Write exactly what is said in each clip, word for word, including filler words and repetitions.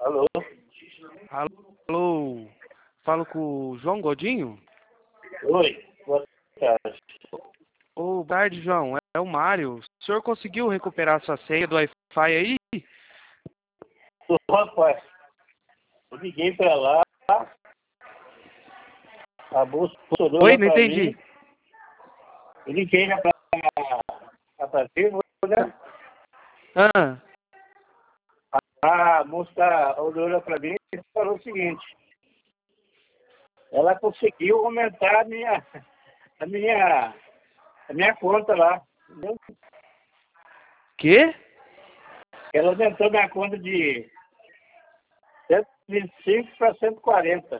Alô? Alô? Falo com o João Godinho? Oi, boa tarde. Ô, boa tarde, João. É o Mário. O senhor conseguiu recuperar sua senha do Wi-Fi aí? Ô, rapaz, eu liguei pra lá, a bolsa funcionou Oi, lá não pra entendi. mim. Eu liguei já pra atrativo, né? Ah, A moça olhou lá pra mim e falou o seguinte: ela conseguiu aumentar a minha, a minha, a minha conta lá. Entendeu? quê? Ela aumentou minha conta de cento e vinte e cinco para cento e quarenta.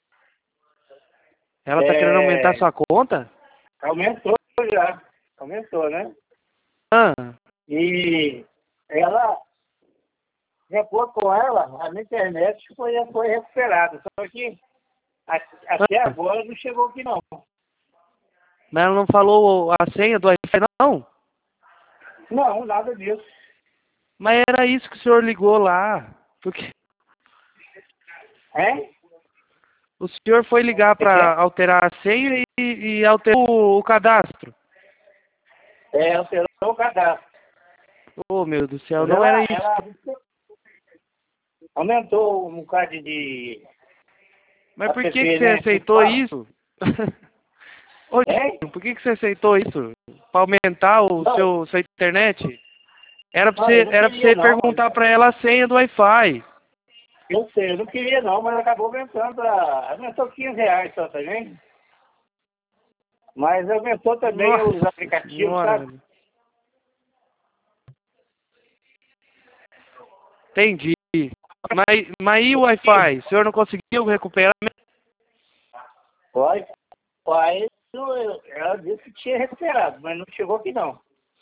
Ela tá querendo aumentar É, sua conta? aumentou já, aumentou, né? Ah, E ela, de acordo com ela, a minha internet foi, foi recuperada. Só que a- até ah. agora não chegou aqui não. Mas ela não falou a senha do Wi-Fi, não? Não, nada disso. Mas era isso que o senhor ligou lá. Porque Hein? o senhor foi ligar É, que pra é? alterar a senha e, e alterou o, o cadastro. É, alterou o cadastro. Oh, meu Deus do céu, Mas não era ela, isso. ela aumentou um bocado de Mas por que que app, você né? Que aceitou fala. isso? Ô, Hein? tio, por que que você aceitou isso? Pra aumentar o Não, seu sua internet? Era pra não, eu você, não era pra queria você não, mas perguntar pra ela a senha do Wi-Fi. eu sei, eu não queria não, mas acabou aumentando a. Aumentou quinze reais só também. Mas aumentou também os Nossa aplicativos, senhora. sabe? Entendi. Mas, mas e o Wi-Fi? O senhor não conseguiu recuperar? Oi, pai, ela disse que tinha recuperado, mas não chegou aqui não.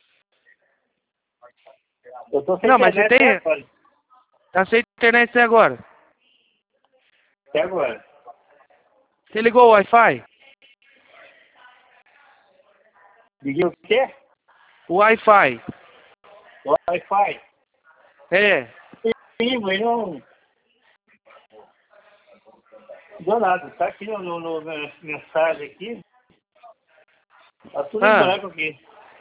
Eu tô sem Não, mas você internet até tem. agora. Aceita a internet até agora. Até agora. Você ligou o Wi-Fi? Liguei o quê? O Wi-Fi. O Wi-Fi. É. Sim, mas não deu nada. Tá aqui no, no, no na mensagem aqui. Tá tudo em Ah, branco aqui.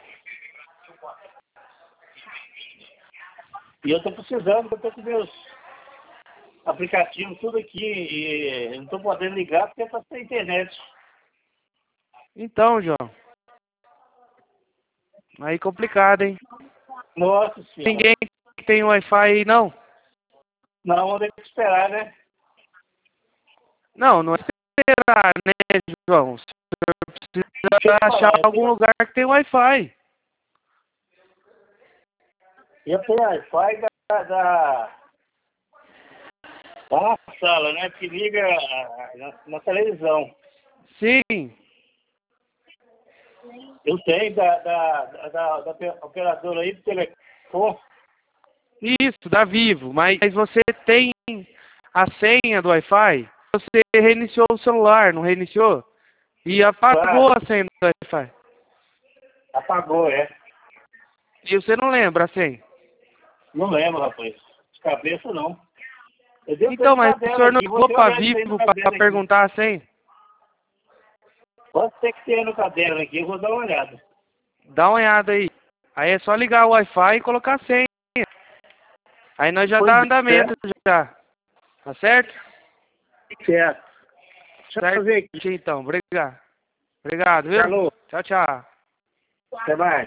E eu tô precisando, eu tô com meus aplicativos tudo aqui e eu não tô podendo ligar porque tá sem internet. então, João. Aí complicado, hein? Nossa senhora. Ninguém que tem Wi-Fi aí, não? Não, vou ter que esperar, né? Não, não é esperar, né, João? Você Deixa eu precisa te achar falar, eu algum tenho, lugar que tem Wi-Fi. eu tenho Wi-Fi da, da, da sala, né? Que liga ah, na, na televisão. Sim. Eu tenho da, da, da, da, da operadora aí do telefone. Isso, dá Vivo. Mas você tem a senha do Wi-Fi? Você reiniciou o celular, não reiniciou? E apagou Claro, a senha do Wi-Fi. apagou, é. E você não lembra a senha? Não lembro, rapaz. De cabeça, não. Eu devo ter Então, no mas o caderno senhor não aqui. Vou ligou até para olhar isso aí no Vivo para caderno aqui. perguntar a senha? Pode ter que ter no caderno aqui. Eu vou dar uma olhada. Dá uma olhada aí. Aí é só ligar o Wi-Fi e colocar a senha. Aí nós já Pois dá é. andamento já. Tá certo? Certo. Deixa eu Certo, fazer aqui. então. Obrigado. Obrigado, viu? Falou. Tchau, tchau. Até mais.